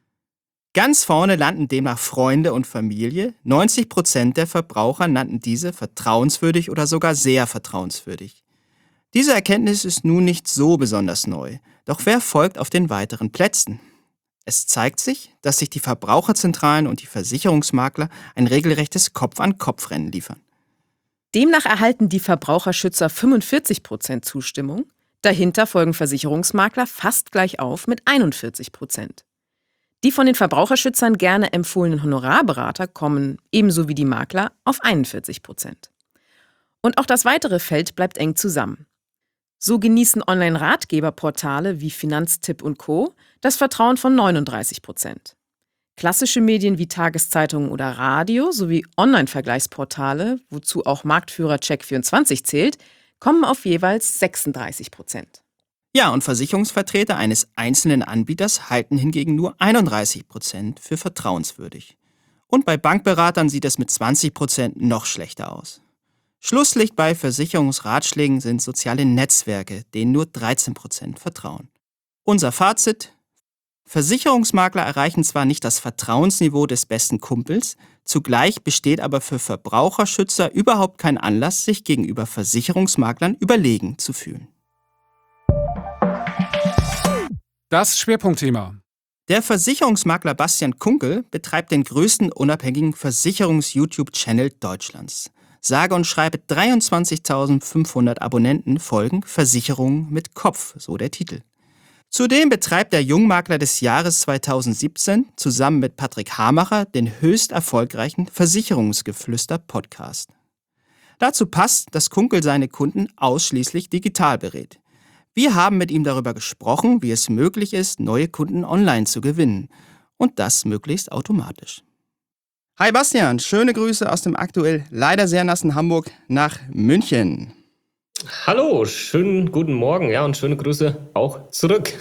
Ganz vorne landen demnach Freunde und Familie. neunzig Prozent der Verbraucher nannten diese vertrauenswürdig oder sogar sehr vertrauenswürdig. Diese Erkenntnis ist nun nicht so besonders neu. Doch wer folgt auf den weiteren Plätzen? Es zeigt sich, dass sich die Verbraucherzentralen und die Versicherungsmakler ein regelrechtes Kopf-an-Kopf-Rennen liefern. Demnach erhalten die Verbraucherschützer fünfundvierzig Prozent Zustimmung. Dahinter folgen Versicherungsmakler fast gleich auf mit einundvierzig Prozent. Die von den Verbraucherschützern gerne empfohlenen Honorarberater kommen, ebenso wie die Makler, auf einundvierzig Prozent. Und auch das weitere Feld bleibt eng zusammen. So genießen Online-Ratgeberportale wie Finanztipp und Co. das Vertrauen von neununddreißig Prozent. Klassische Medien wie Tageszeitungen oder Radio sowie Online-Vergleichsportale, wozu auch Marktführer Check vierundzwanzig zählt, kommen auf jeweils sechsunddreißig Prozent. Ja, und Versicherungsvertreter eines einzelnen Anbieters halten hingegen nur einunddreißig Prozent für vertrauenswürdig. Und bei Bankberatern sieht es mit zwanzig Prozent noch schlechter aus. Schlusslicht bei Versicherungsratschlägen sind soziale Netzwerke, denen nur dreizehn Prozent vertrauen. Unser Fazit: Versicherungsmakler erreichen zwar nicht das Vertrauensniveau des besten Kumpels, zugleich besteht aber für Verbraucherschützer überhaupt kein Anlass, sich gegenüber Versicherungsmaklern überlegen zu fühlen. Das Schwerpunktthema. Der Versicherungsmakler Bastian Kunkel betreibt den größten unabhängigen Versicherungs-YouTube-Channel Deutschlands. Sage und schreibe dreiundzwanzigtausendfünfhundert Abonnenten folgen Versicherungen mit Kopf, so der Titel. Zudem betreibt der Jungmakler des Jahres zweitausendsiebzehn zusammen mit Patrick Hamacher den höchst erfolgreichen Versicherungsgeflüster-Podcast. Dazu passt, dass Kunkel seine Kunden ausschließlich digital berät. Wir haben mit ihm darüber gesprochen, wie es möglich ist, neue Kunden online zu gewinnen. Und das möglichst automatisch. Hi Bastian, schöne Grüße aus dem aktuell leider sehr nassen Hamburg nach München. Hallo, schönen guten Morgen, ja, und schöne Grüße auch zurück.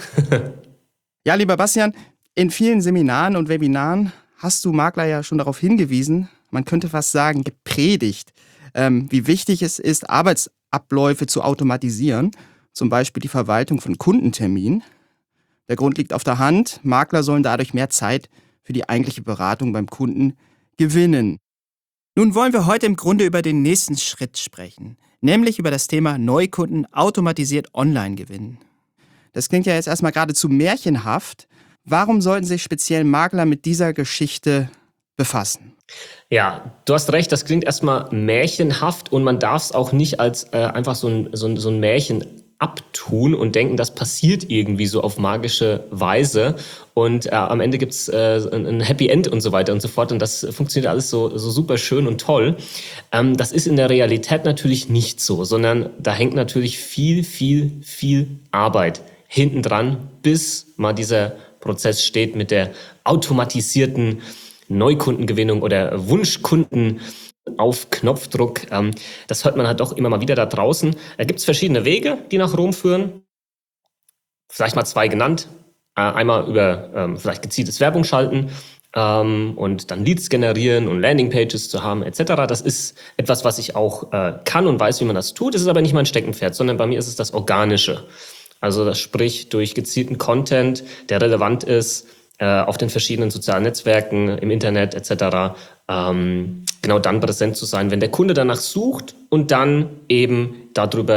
Ja, lieber Bastian, in vielen Seminaren und Webinaren hast du Makler ja schon darauf hingewiesen, man könnte fast sagen gepredigt, ähm, wie wichtig es ist, Arbeitsabläufe zu automatisieren, zum Beispiel die Verwaltung von Kundenterminen. Der Grund liegt auf der Hand, Makler sollen dadurch mehr Zeit für die eigentliche Beratung beim Kunden gewinnen. Nun wollen wir heute im Grunde über den nächsten Schritt sprechen, nämlich über das Thema Neukunden automatisiert online gewinnen. Das klingt ja jetzt erstmal geradezu märchenhaft. Warum sollten sich speziell Makler mit dieser Geschichte befassen? Ja, du hast recht, das klingt erstmal märchenhaft und man darf es auch nicht als äh, einfach so ein, so, ein, so ein Märchen abtun und denken, das passiert irgendwie so auf magische Weise und äh, am Ende gibt's äh, ein, ein Happy End und so weiter und so fort und das funktioniert alles so, so super schön und toll. Ähm, das ist in der Realität natürlich nicht so, sondern da hängt natürlich viel, viel, viel Arbeit hinten dran, bis mal dieser Prozess steht mit der automatisierten Neukundengewinnung oder Wunschkunden auf Knopfdruck. Das hört man halt doch immer mal wieder da draußen. Da gibt es verschiedene Wege, die nach Rom führen. Vielleicht mal zwei genannt. Einmal über ähm, vielleicht gezieltes Werbung schalten ähm, und dann Leads generieren und Landingpages zu haben et cetera. Das ist etwas, was ich auch äh, kann und weiß, wie man das tut. Das ist aber nicht mein Steckenpferd, sondern bei mir ist es das Organische. Also das sprich durch gezielten Content, der relevant ist, auf den verschiedenen sozialen Netzwerken, im Internet et cetera. Ähm, genau dann präsent zu sein, wenn der Kunde danach sucht und dann eben darüber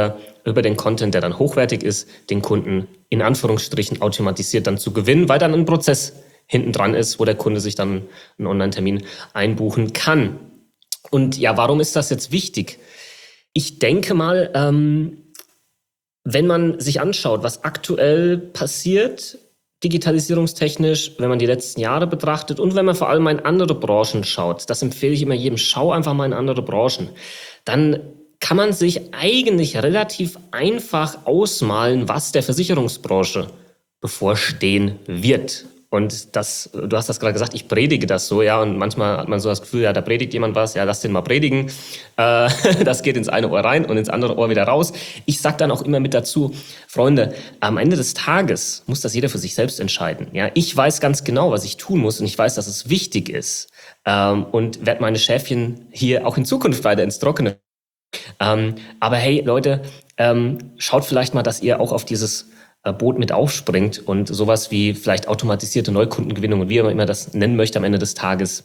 über den Content, der dann hochwertig ist, den Kunden in Anführungsstrichen automatisiert dann zu gewinnen, weil dann ein Prozess hinten dran ist, wo der Kunde sich dann einen Online-Termin einbuchen kann. Und ja, warum ist das jetzt wichtig? Ich denke mal, ähm, wenn man sich anschaut, was aktuell passiert, digitalisierungstechnisch, wenn man die letzten Jahre betrachtet und wenn man vor allem in andere Branchen schaut, das empfehle ich immer jedem, schau einfach mal in andere Branchen, dann kann man sich eigentlich relativ einfach ausmalen, was der Versicherungsbranche bevorstehen wird. Und das, du hast das gerade gesagt, ich predige das so, ja, und manchmal hat man so das Gefühl, ja, da predigt jemand was, ja, lass den mal predigen. Äh, das geht ins eine Ohr rein und ins andere Ohr wieder raus. Ich sage dann auch immer mit dazu, Freunde, am Ende des Tages muss das jeder für sich selbst entscheiden. Ja, ich weiß ganz genau, was ich tun muss und ich weiß, dass es wichtig ist ähm, und werde meine Schäfchen hier auch in Zukunft weiter ins Trockene. Ähm, aber hey, Leute, ähm, schaut vielleicht mal, dass ihr auch auf dieses Boot mit aufspringt und sowas wie vielleicht automatisierte Neukundengewinnung und wie man immer das nennen möchte am Ende des Tages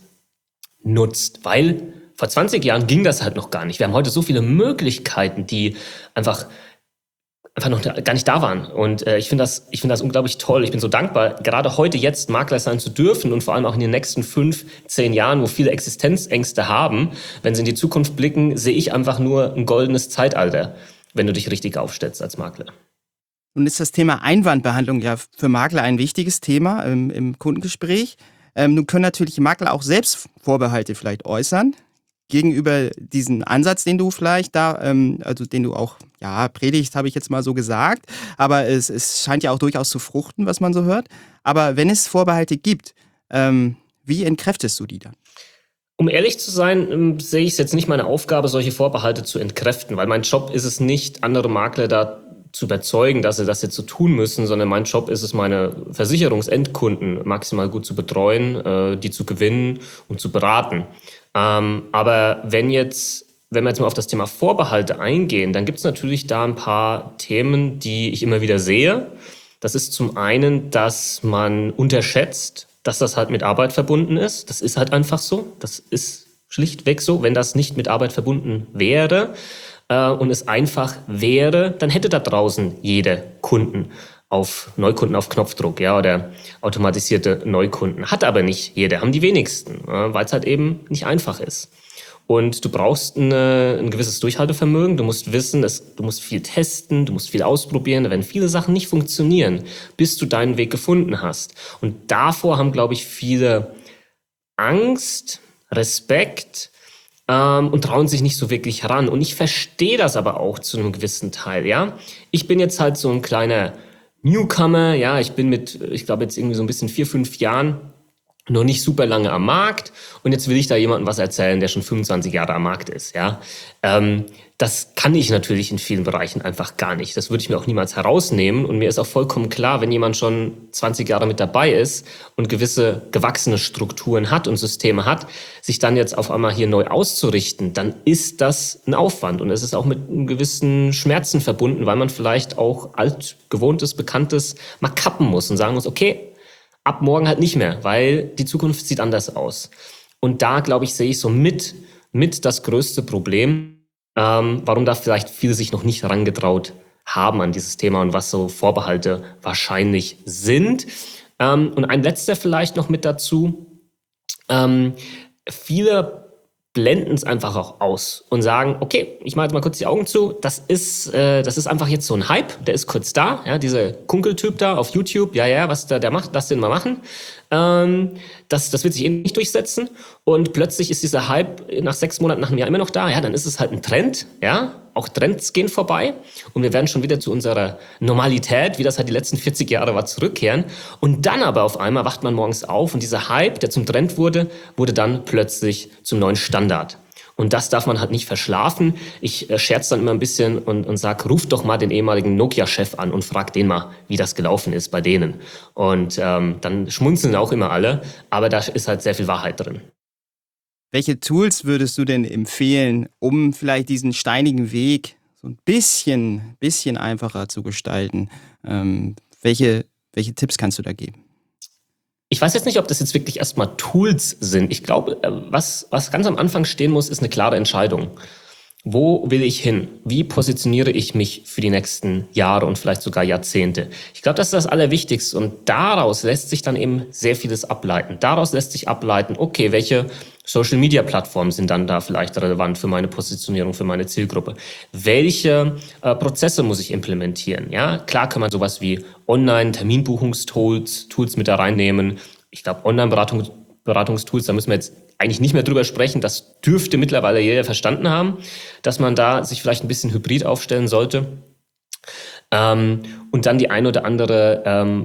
nutzt. Weil vor zwanzig Jahren ging das halt noch gar nicht. Wir haben heute so viele Möglichkeiten, die einfach, einfach noch gar nicht da waren. Und äh, ich finde das, ich finde das unglaublich toll. Ich bin so dankbar, gerade heute jetzt Makler sein zu dürfen und vor allem auch in den nächsten fünf, zehn Jahren, wo viele Existenzängste haben. Wenn sie in die Zukunft blicken, sehe ich einfach nur ein goldenes Zeitalter, wenn du dich richtig aufstellst als Makler. Nun ist das Thema Einwandbehandlung ja für Makler ein wichtiges Thema im, im Kundengespräch. Ähm, nun können natürlich Makler auch selbst Vorbehalte vielleicht äußern gegenüber diesem Ansatz, den du vielleicht da, ähm, also den du auch, ja, predigst, habe ich jetzt mal so gesagt. Aber es, es scheint ja auch durchaus zu fruchten, was man so hört. Aber wenn es Vorbehalte gibt, ähm, wie entkräftest du die dann? Um ehrlich zu sein, ähm, sehe ich es jetzt nicht meine Aufgabe, solche Vorbehalte zu entkräften, weil mein Job ist es nicht, andere Makler da zu überzeugen, dass sie das jetzt so tun müssen, sondern mein Job ist es, meine Versicherungsendkunden maximal gut zu betreuen, äh, die zu gewinnen und zu beraten. Ähm, aber wenn jetzt, wenn wir jetzt mal auf das Thema Vorbehalte eingehen, dann gibt es natürlich da ein paar Themen, die ich immer wieder sehe. Das ist zum einen, dass man unterschätzt, dass das halt mit Arbeit verbunden ist. Das ist halt einfach so. Das ist schlichtweg so. Wenn das nicht mit Arbeit verbunden wäre, und es einfach wäre, dann hätte da draußen jeder Kunden auf Neukunden auf Knopfdruck, ja, oder automatisierte Neukunden. Hat aber nicht jeder, haben die wenigsten, weil es halt eben nicht einfach ist. Und du brauchst eine, ein gewisses Durchhaltevermögen, du musst wissen, es, du musst viel testen, du musst viel ausprobieren, da werden viele Sachen nicht funktionieren, bis du deinen Weg gefunden hast. Und davor haben, glaube ich, viele Angst, Respekt, und trauen sich nicht so wirklich ran. Und ich verstehe das aber auch zu einem gewissen Teil, ja. Ich bin jetzt halt so ein kleiner Newcomer, ja. Ich bin mit, ich glaube jetzt irgendwie so ein bisschen vier, fünf Jahren noch nicht super lange am Markt. Und jetzt will ich da jemandem was erzählen, der schon fünfundzwanzig Jahre am Markt ist, ja. Ähm, das kann ich natürlich in vielen Bereichen einfach gar nicht. Das würde ich mir auch niemals herausnehmen. Und mir ist auch vollkommen klar, wenn jemand schon zwanzig Jahre mit dabei ist und gewisse gewachsene Strukturen hat und Systeme hat, sich dann jetzt auf einmal hier neu auszurichten, dann ist das ein Aufwand. Und es ist auch mit einem gewissen Schmerzen verbunden, weil man vielleicht auch altgewohntes, Bekanntes mal kappen muss und sagen muss, okay, ab morgen halt nicht mehr, weil die Zukunft sieht anders aus. Und da, glaube ich, sehe ich so mit, mit das größte Problem, ähm, warum da vielleicht viele sich noch nicht herangetraut haben an dieses Thema und was so Vorbehalte wahrscheinlich sind. Ähm, und ein letzter vielleicht noch mit dazu. Ähm, viele blenden es einfach auch aus und sagen, okay, ich mache jetzt mal kurz die Augen zu, das ist, äh, das ist einfach jetzt so ein Hype, der ist kurz da, ja, dieser Kunkeltyp da auf YouTube, ja, ja, was der, der macht, lass den mal machen. Ähm, das, das wird sich eh nicht durchsetzen und plötzlich ist dieser Hype nach sechs Monaten, nach einem Jahr immer noch da, ja, dann ist es halt ein Trend, ja, auch Trends gehen vorbei und wir werden schon wieder zu unserer Normalität, wie das halt die letzten vierzig Jahre war, zurückkehren und dann aber auf einmal wacht man morgens auf und dieser Hype, der zum Trend wurde, wurde dann plötzlich zum neuen Standard. Und das darf man halt nicht verschlafen. Ich äh, scherze dann immer ein bisschen und, und sage, ruf doch mal den ehemaligen Nokia-Chef an und frag den mal, wie das gelaufen ist bei denen. Und ähm, dann schmunzeln auch immer alle, aber da ist halt sehr viel Wahrheit drin. Welche Tools würdest du denn empfehlen, um vielleicht diesen steinigen Weg so ein bisschen, bisschen einfacher zu gestalten? Ähm, welche, welche Tipps kannst du da geben? Ich weiß jetzt nicht, ob das jetzt wirklich erstmal Tools sind. Ich glaube, was, was ganz am Anfang stehen muss, ist eine klare Entscheidung. Wo will ich hin? Wie positioniere ich mich für die nächsten Jahre und vielleicht sogar Jahrzehnte? Ich glaube, das ist das Allerwichtigste und daraus lässt sich dann eben sehr vieles ableiten. Daraus lässt sich ableiten, okay, welche Social-Media-Plattformen sind dann da vielleicht relevant für meine Positionierung, für meine Zielgruppe? Welche äh, Prozesse muss ich implementieren? Ja, klar kann man sowas wie Online-Terminbuchungstools Tools mit da reinnehmen. Ich glaube, Online-Beratung Beratungstools, da müssen wir jetzt eigentlich nicht mehr drüber sprechen. Das dürfte mittlerweile jeder verstanden haben, dass man da sich vielleicht ein bisschen hybrid aufstellen sollte. Ähm, und dann die ein oder andere ähm,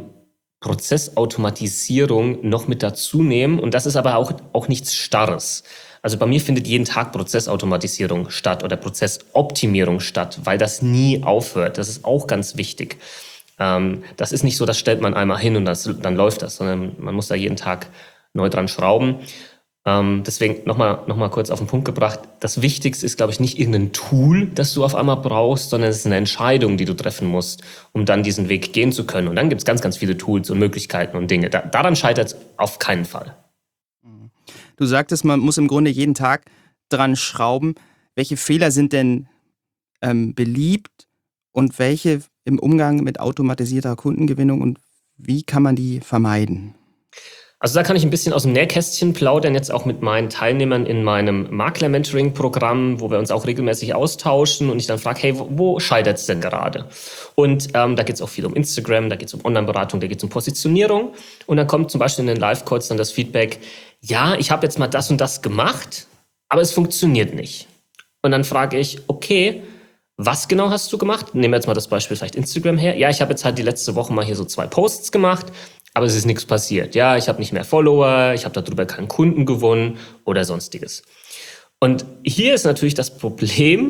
Prozessautomatisierung noch mit dazu nehmen. Und das ist aber auch, auch nichts Starres. Also bei mir findet jeden Tag Prozessautomatisierung statt oder Prozessoptimierung statt, weil das nie aufhört. Das ist auch ganz wichtig. Ähm, das ist nicht so, das stellt man einmal hin und das, dann läuft das, sondern man muss da jeden Tag neu dran schrauben. Ähm, deswegen nochmal noch mal kurz auf den Punkt gebracht. Das Wichtigste ist, glaube ich, nicht irgendein Tool, das du auf einmal brauchst, sondern es ist eine Entscheidung, die du treffen musst, um dann diesen Weg gehen zu können. Und dann gibt es ganz, ganz viele Tools und Möglichkeiten und Dinge. Da, daran scheitert es auf keinen Fall. Du sagtest, man muss im Grunde jeden Tag dran schrauben. Welche Fehler sind denn ähm, beliebt und welche im Umgang mit automatisierter Kundengewinnung und wie kann man die vermeiden? Also da kann ich ein bisschen aus dem Nähkästchen plaudern, jetzt auch mit meinen Teilnehmern in meinem Makler-Mentoring-Programm, wo wir uns auch regelmäßig austauschen und ich dann frage, hey, wo, wo scheitert es denn gerade? Und ähm, da geht es auch viel um Instagram, da geht es um Online-Beratung, da geht es um Positionierung. Und dann kommt zum Beispiel in den Live-Calls dann das Feedback, ja, ich habe jetzt mal das und das gemacht, aber es funktioniert nicht. Und dann frage ich, okay, was genau hast du gemacht? Nehmen wir jetzt mal das Beispiel vielleicht Instagram her. Ja, ich habe jetzt halt die letzte Woche mal hier so zwei Posts gemacht, aber es ist nichts passiert. Ja, ich habe nicht mehr Follower, ich habe darüber keinen Kunden gewonnen oder sonstiges. Und hier ist natürlich das Problem,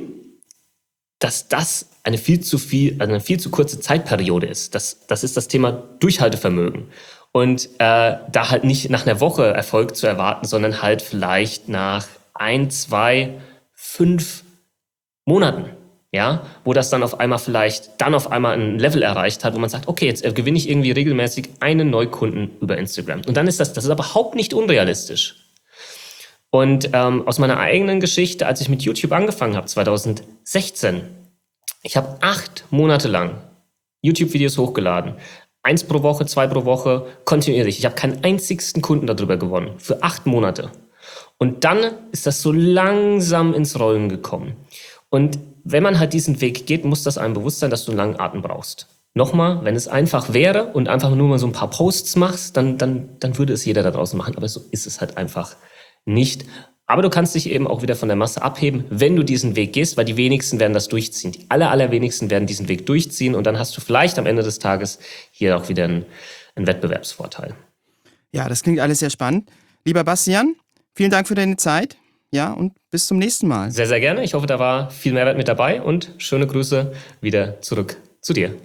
dass das eine viel zu viel, also eine viel zu kurze Zeitperiode ist. Das, das ist das Thema Durchhaltevermögen. Und äh, da halt nicht nach einer Woche Erfolg zu erwarten, sondern halt vielleicht nach ein, zwei, fünf Monaten. Ja, wo das dann auf einmal vielleicht dann auf einmal ein Level erreicht hat, wo man sagt, okay, jetzt gewinne ich irgendwie regelmäßig einen Neukunden über Instagram. Und dann ist das, das ist überhaupt nicht unrealistisch. Und ähm, aus meiner eigenen Geschichte, als ich mit YouTube angefangen habe, zwanzig sechzehn, ich habe acht Monate lang YouTube-Videos hochgeladen. Eins pro Woche, zwei pro Woche, kontinuierlich. Ich habe keinen einzigsten Kunden darüber gewonnen. Für acht Monate. Und dann ist das so langsam ins Rollen gekommen. Und wenn man halt diesen Weg geht, muss das einem bewusst sein, dass du einen langen Atem brauchst. Nochmal, wenn es einfach wäre und einfach nur mal so ein paar Posts machst, dann, dann, dann würde es jeder da draußen machen. Aber so ist es halt einfach nicht. Aber du kannst dich eben auch wieder von der Masse abheben, wenn du diesen Weg gehst, weil die wenigsten werden das durchziehen. Die aller, allerwenigsten werden diesen Weg durchziehen und dann hast du vielleicht am Ende des Tages hier auch wieder einen, einen Wettbewerbsvorteil. Ja, das klingt alles sehr spannend. Lieber Bastian, vielen Dank für deine Zeit. Ja, und bis zum nächsten Mal. Sehr, sehr gerne. Ich hoffe, da war viel Mehrwert mit dabei und schöne Grüße wieder zurück zu dir.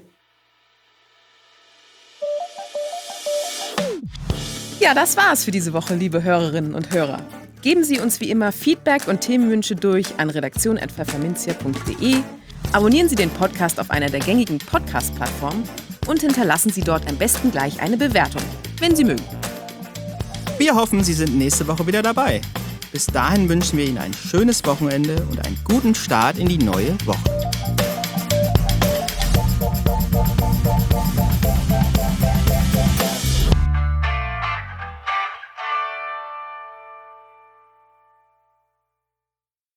Ja, das war's für diese Woche, liebe Hörerinnen und Hörer. Geben Sie uns wie immer Feedback und Themenwünsche durch an redaktion at pfefferminzia punkt de, abonnieren Sie den Podcast auf einer der gängigen Podcast-Plattformen und hinterlassen Sie dort am besten gleich eine Bewertung, wenn Sie mögen. Wir hoffen, Sie sind nächste Woche wieder dabei. Bis dahin wünschen wir Ihnen ein schönes Wochenende und einen guten Start in die neue Woche.